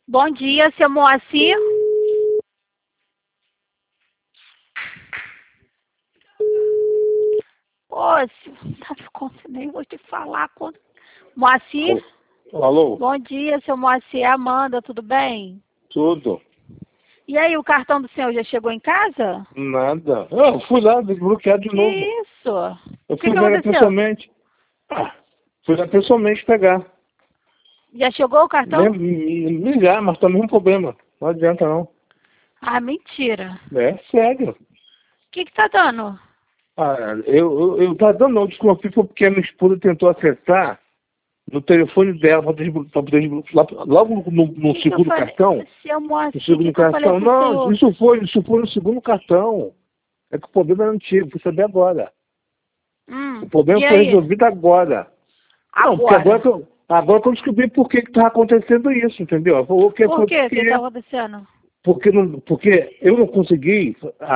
Bom dia, seu Moacir. Ô, nem vou te falar. Moacir? Alô? Bom dia, seu Moacir. Amanda, tudo bem? Tudo. E aí, o cartão do senhor já chegou em casa? Nada. Eu fui lá desbloquear de novo. Isso. Eu O que fui lá aconteceu? pessoalmente. Fui lá pessoalmente pegar. Já chegou o cartão? Me ligar, mas tá o mesmo problema. Não adianta não. Ah, mentira. É sério. O que tá dando? Eu tava dando não, desconfio porque a minha esposa tentou acessar no telefone dela pra poder desbloquear. Logo no Que segundo eu falei? cartão. Seu Moacir, No segundo que eu falei cartão. pro Não, senhor? isso foi no segundo cartão. É que o problema era antigo, fui saber agora. O problema E foi aí? resolvido agora. Não, porque Agora? agora que eu descobri por que estava acontecendo isso, entendeu? Por quê? O que tá acontecendo? Porque eu não consegui,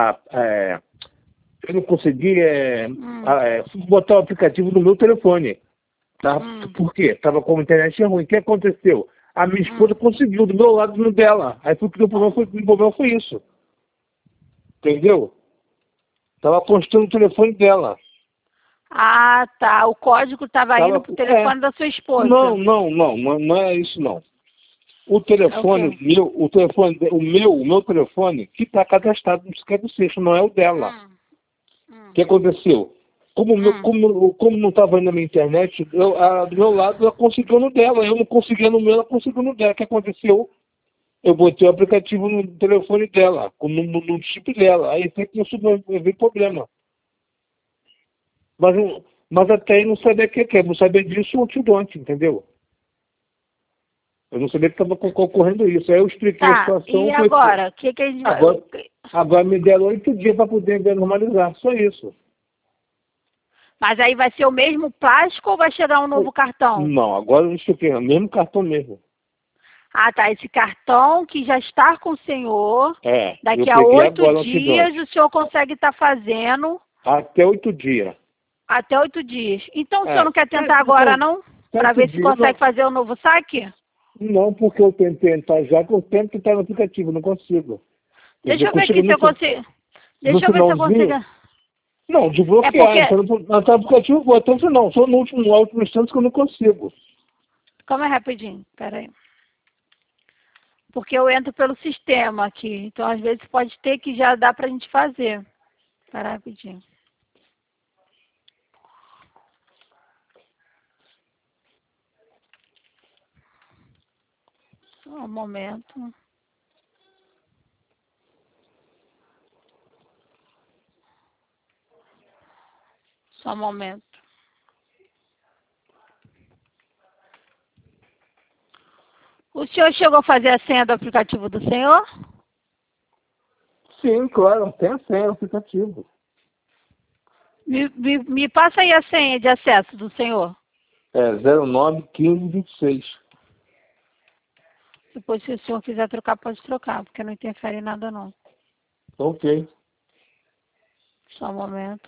botar o aplicativo no meu telefone. Tá? Por quê? Estava com a internet ruim. O que aconteceu? A minha esposa conseguiu do meu lado e no dela. Aí o problema foi isso. Entendeu? Estava constando o telefone dela. Ah, tá. O código estava indo pro telefone da sua esposa. Não é isso não. O telefone o meu telefone que está cadastrado no Skype Sexto, não é o dela. O que aconteceu? Como não estava indo na minha internet, do meu lado ela conseguiu no dela, eu não conseguia no meu, ela conseguiu no dela. O que aconteceu? Eu botei o aplicativo no telefone dela, no chip dela, aí foi que veio problema. Mas até aí não sabia o que é, não sabia disso ontem, entendeu? Eu não sabia que estava ocorrendo isso. Aí eu expliquei a situação. E agora? O que a gente vai... Agora me deram 8 dias para poder normalizar, só isso. Mas aí vai ser o mesmo plástico ou vai chegar um novo cartão? Não, agora eu expliquei, é o mesmo cartão mesmo. Ah, tá. Esse cartão que já está com o senhor, daqui a 8 dias o senhor consegue estar fazendo... Até 8 dias. Até 8 dias. Então o senhor não quer tentar agora, não? Para ver se consegue fazer o novo saque? Não, porque eu tentei entrar já, que eu tento tentar no aplicativo, não consigo. Deixa eu ver aqui se eu consigo. Deixa eu ver se eu consigo. Não, desbloquear. Então, no aplicativo, então não. Só no último instante que eu não consigo. Calma aí rapidinho, peraí. Porque eu entro pelo sistema aqui. Então, às vezes, pode ter que já dá pra gente fazer. Pera rapidinho. Só um momento. Só um momento. O senhor chegou a fazer a senha do aplicativo do senhor? Sim, claro, tem a senha do aplicativo. Me passa aí a senha de acesso do senhor. É 091526. Depois, se o senhor quiser trocar, pode trocar, porque não interfere em nada, não. Ok. Só um momento.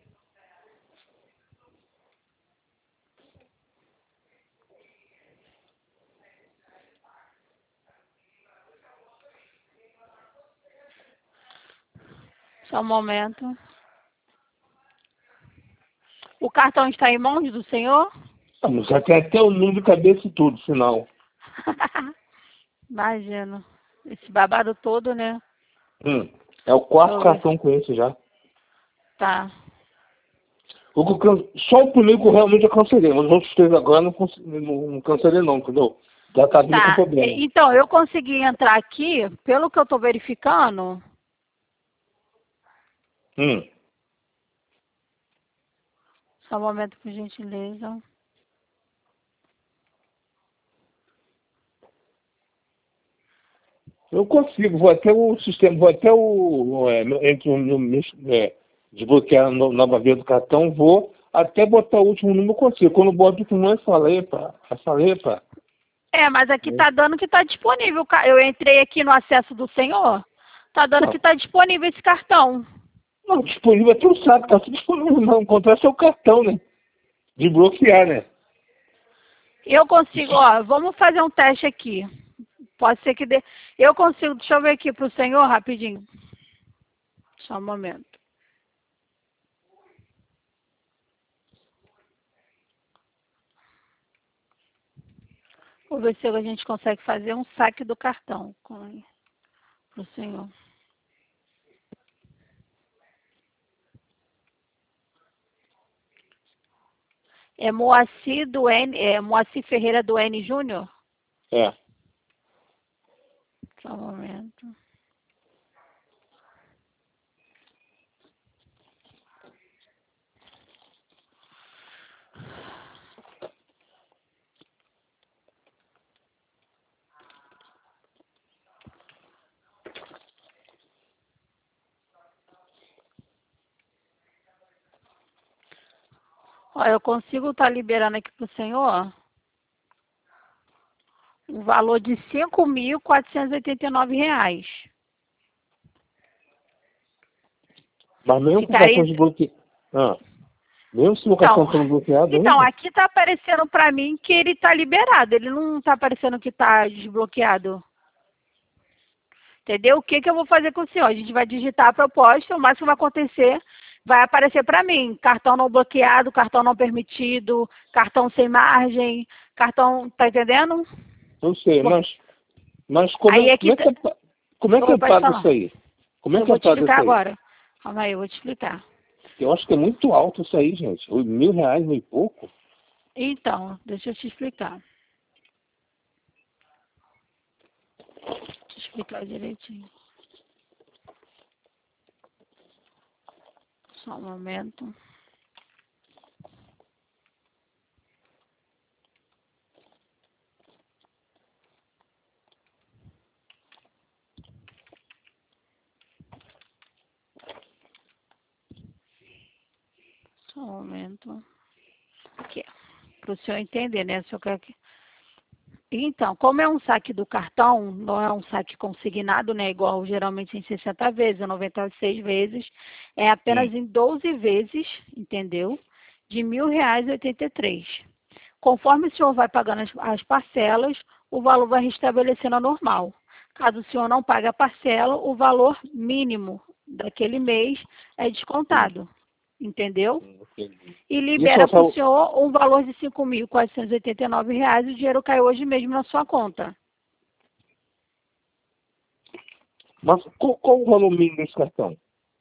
Só um momento. O cartão está em mãos do senhor? Mas já tem até o número de cabeça e tudo, sinal. Imagino. Esse babado todo, né? É o quarto cartão com esse já. Tá. Só o primeiro que eu realmente eu cancelei, mas os outros três agora não cancelei não, entendeu? Já tá vindo com problema. Então, eu consegui entrar aqui, pelo que eu tô verificando. Só um momento, por gentileza. Eu consigo, vou até o sistema, desbloquear a nova via do cartão, vou até botar o último número, eu consigo. Quando eu boto o último número, epa. Mas aqui tá dando que tá disponível. Eu entrei aqui no acesso do senhor, tá dando que tá disponível esse cartão. Não, disponível até o saco, tá tudo disponível, não. Encontrar seu cartão, né? Desbloquear, né? Eu consigo, vamos fazer um teste aqui. Pode ser que dê. Eu consigo, deixa eu ver aqui para o senhor rapidinho. Só um momento. Vou ver se a gente consegue fazer um saque do cartão para o senhor. É Moacir Moacir Ferreira do N Júnior? É. Só um momento. Ó, eu consigo estar liberando aqui para o senhor um valor de R$ 5.489. Mas mesmo com o cartão desbloqueado. Mesmo se o cartão está bloqueado então, ainda? aqui está aparecendo para mim que ele está liberado. Ele não está aparecendo que está desbloqueado. Entendeu? O que eu vou fazer com o senhor? A gente vai digitar a proposta, o máximo que vai acontecer, vai aparecer para mim. Cartão não bloqueado, cartão não permitido, cartão sem margem, cartão... Tá entendendo? Eu sei, mas como é que eu pago isso aí? Como é que eu pago isso aí? Eu vou te explicar agora. Calma aí, eu vou te explicar. Eu acho que é muito alto isso aí, gente. R$ 1.000, meio pouco. Então, deixa eu te explicar. Deixa eu explicar direitinho. Só um momento. Só um momento. Aqui, para o senhor entender, né? O senhor quer que... Então, como é um saque do cartão, não é um saque consignado, né? Igual geralmente em 60 vezes, 96 vezes, é apenas em 12 vezes, entendeu? De R$ 1.083. Conforme o senhor vai pagando as parcelas, o valor vai restabelecendo a normal. Caso o senhor não pague a parcela, o valor mínimo daquele mês é descontado. Entendeu? E libera para o senhor um valor de R$ 5.489. O dinheiro caiu hoje mesmo na sua conta. Mas qual o valor mínimo desse cartão?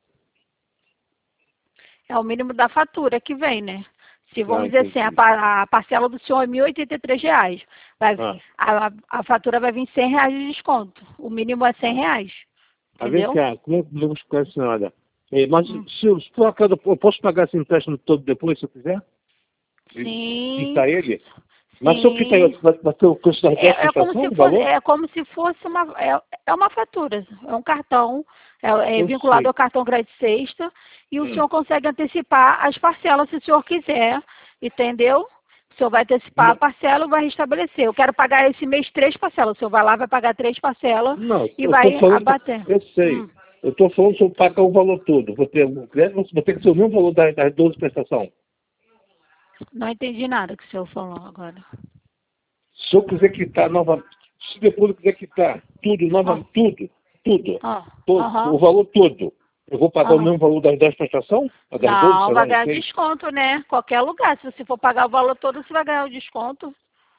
É o mínimo da fatura que vem, né? Se vamos dizer assim, a parcela do senhor é R$ 1.083. A fatura vai vir R$ 100 de desconto. O mínimo é R$ 100. Entendeu? Como é que eu vou explicar a senhora? Mas se por acaso eu posso pagar esse empréstimo todo depois, se eu quiser? Sim. Quitar ele? Mas se eu quitar ele, vai ter o custo da prestação? É como se fosse uma fatura. É um cartão, é vinculado ao cartão crédito sexta, e o senhor consegue antecipar as parcelas se o senhor quiser, entendeu? O senhor vai antecipar a parcela e vai restabelecer. Eu quero pagar esse mês 3 parcelas. O senhor vai lá, vai pagar 3 parcelas e vai abater. Eu sei. Eu estou falando se eu pagar o valor todo. Vou ter que ser o mesmo valor das 12 prestações. Não entendi nada que o senhor falou agora. Se eu quiser quitar novamente, se depois eu quiser quitar tudo, tudo, o valor todo, eu vou pagar o mesmo valor das 10 prestações? Não, vai ganhar desconto, né? Qualquer lugar. Se você for pagar o valor todo, você vai ganhar o desconto.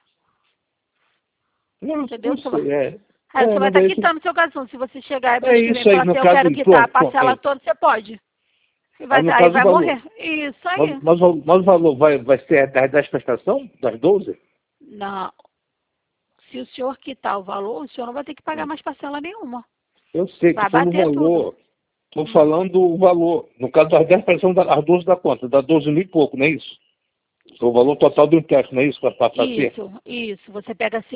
Não, entendeu? Você vai estar quitando seu cartão. Se você chegar e falar assim, eu quero quitar a parcela toda, você pode. E vai morrer. Isso aí. Mas o valor vai ser das 10 prestações? Das 12? Não. Se o senhor quitar o valor, o senhor não vai ter que pagar mais parcela nenhuma. Eu sei, estou falando o valor. Estou falando o valor. No caso das 10 prestações, as 12 da conta. Dá 12 mil e pouco, não é isso? O valor total do empréstimo, não é isso? Isso. Você pega R$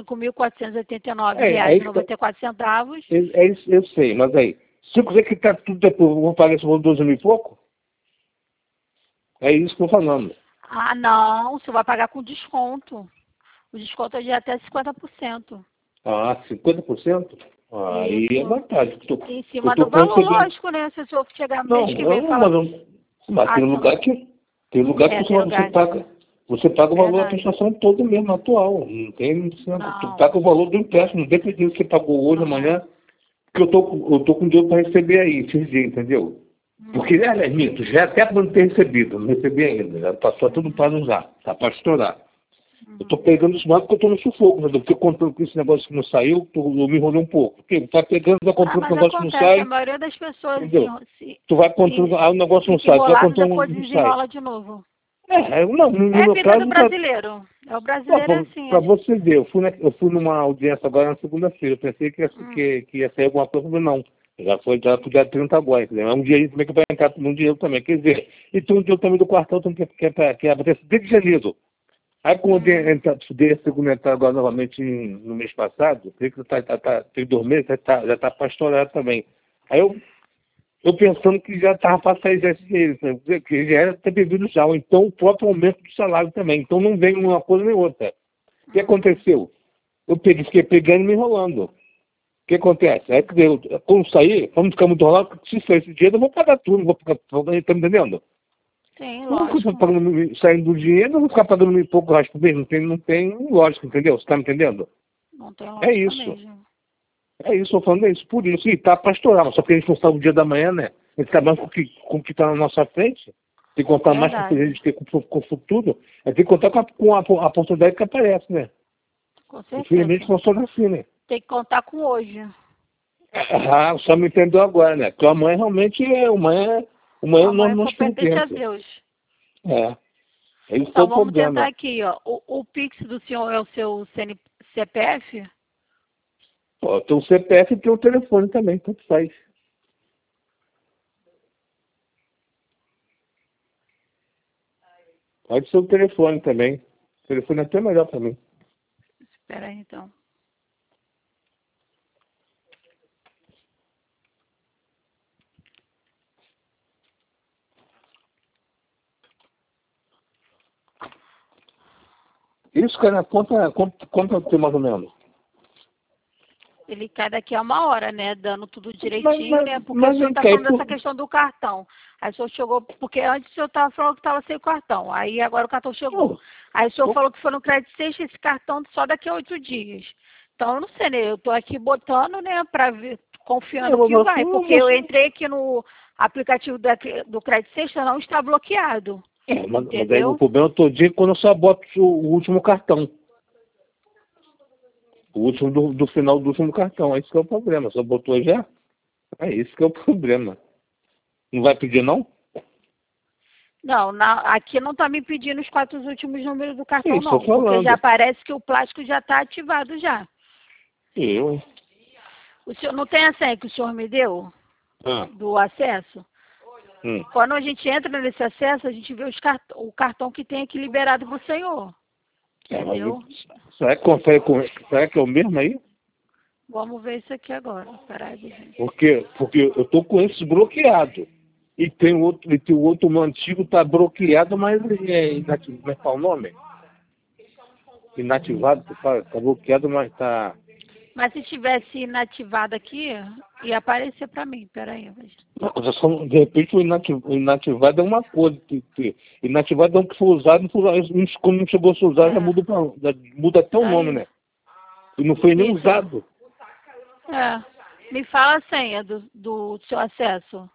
5.489,94. Eu sei, mas aí, se eu quiser quitar tudo depois, eu vou pagar esse valor de 12 mil e pouco? É isso que eu estou falando. Ah, não. Você vai pagar com desconto. O desconto é de até 50%. Ah, 50%? Aí é vantagem. Em cima do valor, lógico, né? Se o senhor chegar no mês que vem e falar... Mas tem lugar que você paga. Você paga o valor da Verdade. prestação todo mesmo, atual. Não tem. Tu Não. paga o valor do empréstimo, dependendo se você pagou hoje, amanhã. Porque eu tô com dinheiro para receber aí, esses dias, entendeu? Porque, aliás, minto, já é até para não ter recebido, não recebi ainda. Já passou tudo para usar, tá para estourar. Eu tô pegando isso mais porque eu tô no sufoco, entendeu? Porque contando com esse negócio que não saiu, eu me enrolei um pouco. Porque tá pegando, vai comprando Mas um negócio que não acontece, a sai, maioria das pessoas entendeu? Tu vai contando, o negócio não fica sai, tu vai enrolado, contando, depois não sai. desenrola de novo. Não, no É a meu vida do caso, tá, brasileiro. É o brasileiro é assim. para você ver, eu fui numa audiência agora na segunda-feira, eu pensei que ia sair alguma coisa, mas não. Já foi já pro dia 30 agora, entendeu? É um dia aí também que vai entrar um dinheiro também. Quer dizer, e tem um dinheiro também do quartel também que aparece desde janeiro. Aí quando dei a segunda entrada agora novamente no mês passado, creio que tem 2 meses, já tá para estourar também. Aí eu pensando que já estava para sair já esse dinheiro, né? Que já era ter bebido já, ou então o próprio aumento do salário também. Então não vem uma coisa nem outra. O que aconteceu? Eu fiquei pegando e me enrolando. O que acontece? Aí, quando sair, vamos ficar muito enrolado, se sair esse dinheiro, eu vou pagar tudo, não vou ficar, tá me entendendo? Sim, Não vou ficar lógico. pagando, saindo do dinheiro, eu vou ficar pagando um pouco resto por mês, não tem lógica, entendeu? Você está me entendendo? Não tem É lógica isso. mesmo. É isso, eu falando isso, por isso. E tá para estourar, mas só porque a gente não sabe o dia da manhã, né? A gente trabalha com o que está na nossa frente. Tem que contar mais com o que a Verdade. gente tem com o futuro. É tem que contar com a oportunidade que aparece, né? Com Infelizmente certeza. funciona assim, né? Tem que contar com hoje. Ah, só me entendeu agora, né? Porque amanhã realmente amanhã nós Amanhã não só pertence a pertence. Deus. É, esse é Então o vamos tentar problema. aqui, ó. O Pix do senhor é o seu CPF? Ó, tem o CPF e tem o telefone também, tanto faz. Pode ser o telefone também. O telefone é até melhor para mim. Espera aí, então. Isso, cara, quanto tem mais ou menos? Ele cai daqui a 1 hora, né? Dando tudo Mas, direitinho, mas, né? Porque o mas senhor vem está cá, falando dessa questão do cartão. Aí o senhor chegou, porque antes o senhor estava falando que estava sem o cartão. Aí agora o cartão chegou. pô, Aí o senhor pô, falou que foi no crédito sexta esse cartão só daqui a 8 dias. Então eu não sei, né? Eu estou aqui botando, né, para ver, confiando que vai. Porque eu entrei aqui no aplicativo do crédito sexta, não está bloqueado. mas aí o Entendeu? problema todinho é quando eu só boto o último cartão. O último do final do último cartão. É isso que é o problema. Só botou já? É isso que é o problema. Não vai pedir, não? Não, aqui não está me pedindo os 4 últimos números do É cartão, isso, estou não. Porque já falando. parece que o plástico já está ativado já. Eu, hein? O senhor não tem a senha que o senhor me deu Ah, do acesso? hum. Quando a gente entra nesse acesso, a gente vê o cartão que tem aqui liberado para o senhor. Mas Entendeu? será que consegue será que é o mesmo aí? Vamos ver isso aqui agora. Peraí, gente. Porque eu tô com esse bloqueado. E tem o outro meu antigo tá bloqueado, mas ele é inativado. Como é que fala o nome? Inativado, tu fala, tá bloqueado, mas tá. Mas se tivesse inativado aqui, ia aparecer para mim. Peraí, gente. De repente o inativado é uma coisa. Inativado é um que foi usado, não foi usado. Quando não chegou a ser usado, muda até o nome, Aí, né? E não foi nem isso. usado Me fala a senha do seu acesso.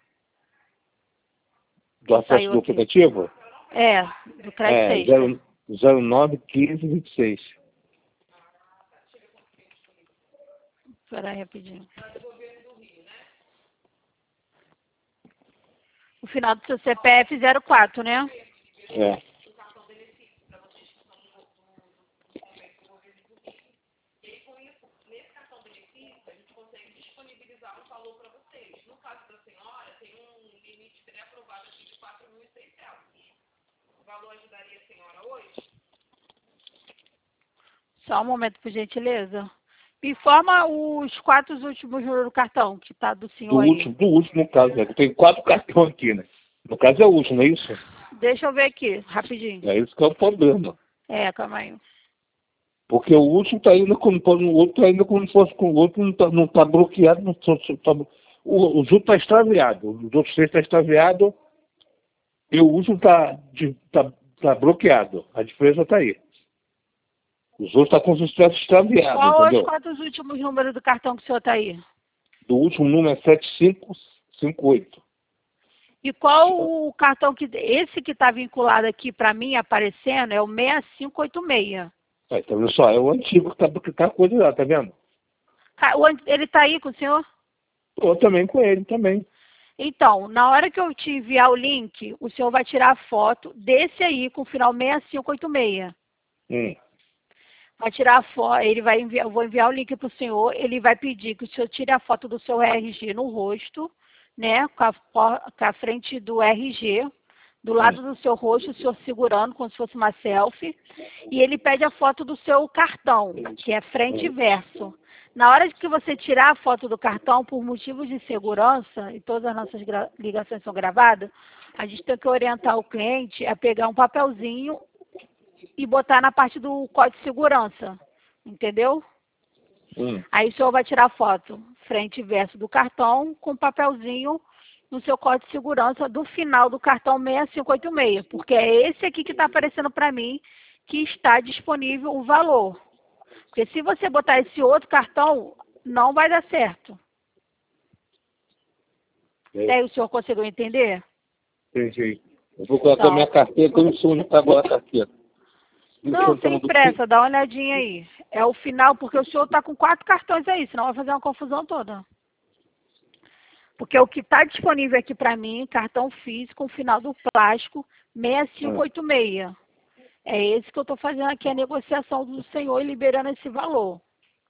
do Que acesso saiu do aqui. aplicativo. Do crédito É sexta. 091526. Peraí, rapidinho. O final do seu CPF 04, né? É. Só um momento, por gentileza. Me informa os 4 últimos números do cartão que tá do senhor aí. Do último caso, né? Tem 4 cartões aqui, né? No caso é o último, não é isso? Deixa eu ver aqui, rapidinho. É isso que é o problema. Calma aí. Porque o último está ainda como o outro ainda como se fosse com o outro, não tá bloqueado, os outros está extraviado, os outros 6 está extraviado, e o último tá Tá bloqueado. A diferença tá aí. Os outros tá com os expressos extraviados, entendeu? Quais os últimos números do cartão que o senhor tá aí? Do último número é 7558. E qual o cartão esse que está vinculado aqui para mim, aparecendo, é o 6586. Tá vendo só? É o antigo que tá coisa lá, tá vendo? Ele está aí com o senhor? Eu também com ele, também. Então, na hora que eu te enviar o link, o senhor vai tirar a foto desse aí, com o final 6586. Vai tirar a foto, ele vai enviar, eu vou enviar o link para o senhor, ele vai pedir que o senhor tire a foto do seu RG no rosto, né, com a frente do RG, do lado do seu rosto, o senhor segurando, como se fosse uma selfie, e ele pede a foto do seu cartão, que é frente e verso. Na hora de que você tirar a foto do cartão, por motivos de segurança, e todas as nossas ligações são gravadas, a gente tem que orientar o cliente a pegar um papelzinho e botar na parte do código de segurança, entendeu? Aí o senhor vai tirar a foto frente e verso do cartão com papelzinho no seu código de segurança do final do cartão 6586, porque é esse aqui que está aparecendo para mim que está disponível o valor. Porque se você botar esse outro cartão, não vai dar certo. Daí o senhor conseguiu entender? Entendi. Eu vou colocar minha carteira, que eu não sei onde está agora a carteira. Não, sem pressa, dá uma olhadinha aí. É o final, porque o senhor está com 4 cartões aí, senão vai fazer uma confusão toda. Porque o que está disponível aqui para mim, cartão físico, o final do plástico, 6586. É esse que eu estou fazendo aqui, a negociação do senhor e liberando esse valor.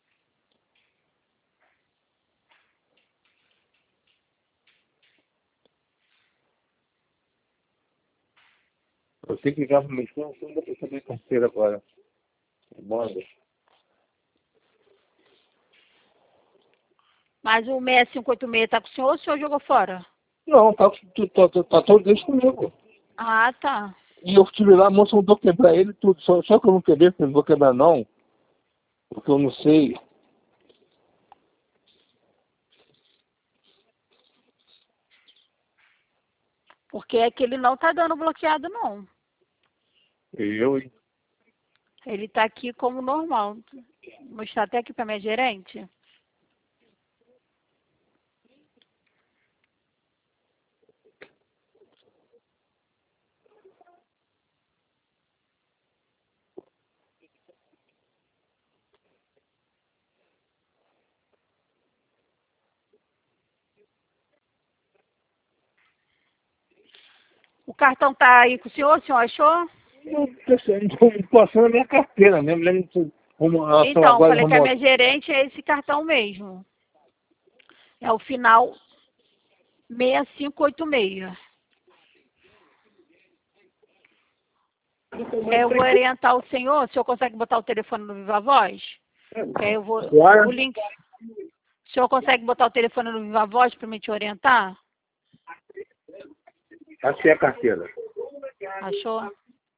Eu tenho que ligar para o meu irmão, não dá para saber carteira agora. Manda. Mas o 6586 está com o senhor ou o senhor jogou fora? Não, tá todo dia comigo. Ah, tá. E eu tive lá, a moça mandou quebrar ele tudo. Só que eu não quebrei, porque eu não vou quebrar não. Porque eu não sei. Porque é que ele não está dando bloqueado, não. Hein? Ele está aqui como normal. Vou mostrar até aqui para minha gerente. O cartão está aí com o senhor achou? Não passando a minha carteira mesmo. Então, falei que a minha gerente é esse cartão mesmo. É o final 6586. Eu vou orientar o senhor consegue botar o telefone no Viva Voz? Eu vou, o link. O senhor consegue botar o telefone no Viva Voz para me te orientar? Achei a carteira. Achou?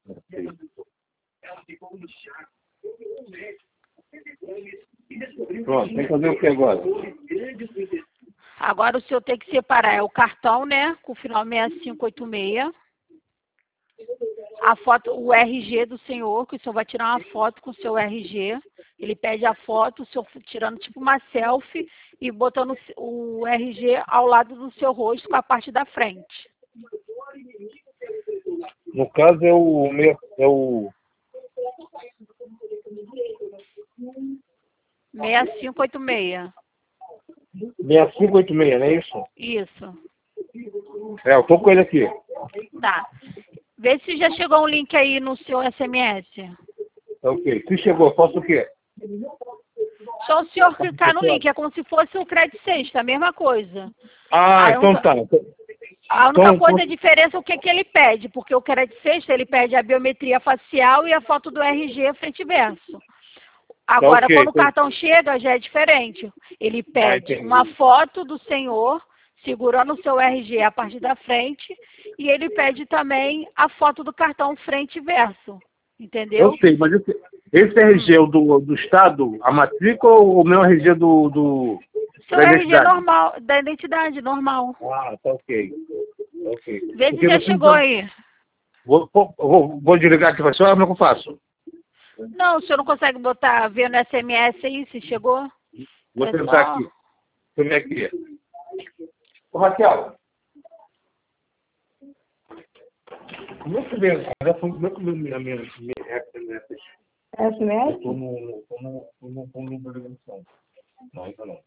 Pronto, tem que fazer o que agora? Agora o senhor tem que separar o cartão, né? Com o final 6586. A foto, o RG do senhor, que o senhor vai tirar uma foto com o seu RG. Ele pede a foto, o senhor tirando tipo uma selfie e botando o RG ao lado do seu rosto com a parte da frente. No caso é o 6586. 6586, não é isso? Isso. Eu tô com ele aqui. Tá. Vê se já chegou um link aí no seu SMS. Ok. Se chegou, faço o quê? Só o senhor clicar no link, é como se fosse o Crédito Sexta, a mesma coisa. Então tá. A única coisa, a diferença é o que ele pede, porque o Crédito Sexta, ele pede a biometria facial e a foto do RG frente e verso. Agora, quando o cartão chega, já é diferente. Ele pede uma foto do senhor segurando o seu RG a partir da frente e ele pede também a foto do cartão frente e verso. Entendeu? Eu sei, mas esse RG é o do Estado, a matrícula, ou o meu RG seu RG normal, da identidade, normal. Tá ok. Vê se já chegou aí. Vou desligar aqui para a senhora, como é que eu faço? Não, o senhor não consegue botar, ver no SMS aí se chegou? Vou tentar aqui. Deixa eu ver aqui. Ô, Raquel. Como é que vem? Como é que vem a minha SMS? SMS? Eu tô no programação. Não, ainda não.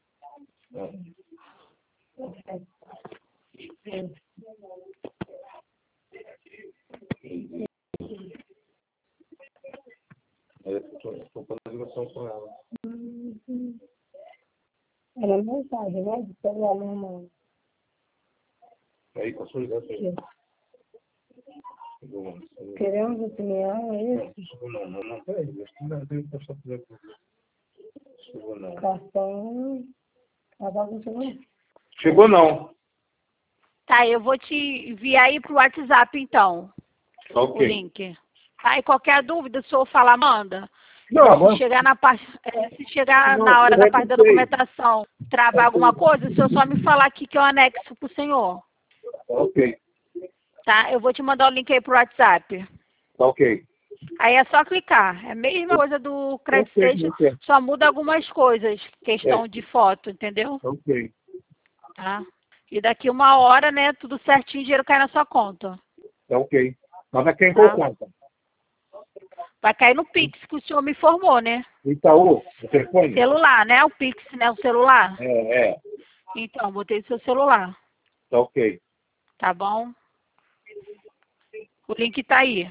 Estou com a ligação com ela. Ela é mensagem, né? De celular normal. Aí, passou a ligação. Queremos opinião, é isso? Não, peraí. Deixa eu só fazer chegou não. Cartão. Agora não chegou. Chegou não. Tá, eu vou te enviar aí pro WhatsApp, então, o Ok. link. Tá, e qualquer dúvida, se eu falar, manda. Não, agora... Se chegar na parte, se chegar Não, na hora da eu parte da sei. documentação, travar alguma coisa, o senhor só me falar aqui que eu anexo pro senhor. Ok. Tá? Eu vou te mandar o link aí pro WhatsApp. Ok. Aí é só clicar. É a mesma coisa do Credit Ok, Station, ok. só muda algumas coisas, questão de foto, entendeu? Ok. Tá? E daqui 1 hora, né, tudo certinho, o dinheiro cai na sua conta. Ok. Mas vai quem Tá? qual conta? Vai cair no Pix que o senhor me informou, né? Itaú? O telefone? Celular, né? O Pix, né? O celular. É. Então, botei seu celular. Tá ok. Tá bom? O link tá aí.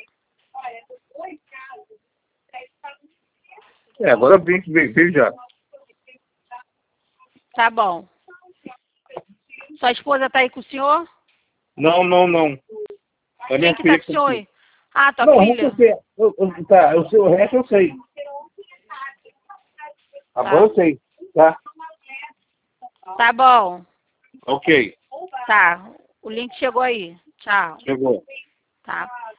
Agora vem já. Tá bom. Sua esposa tá aí com o senhor? Não. É minha Quem que filha. tá com o senhor aí? Ah, tua Não, filha? eu sei. Tá, o resto eu sei. Agora eu sei. Tá? Tá bom. Ok. Tá. O link chegou aí. Tchau. Chegou. Tá.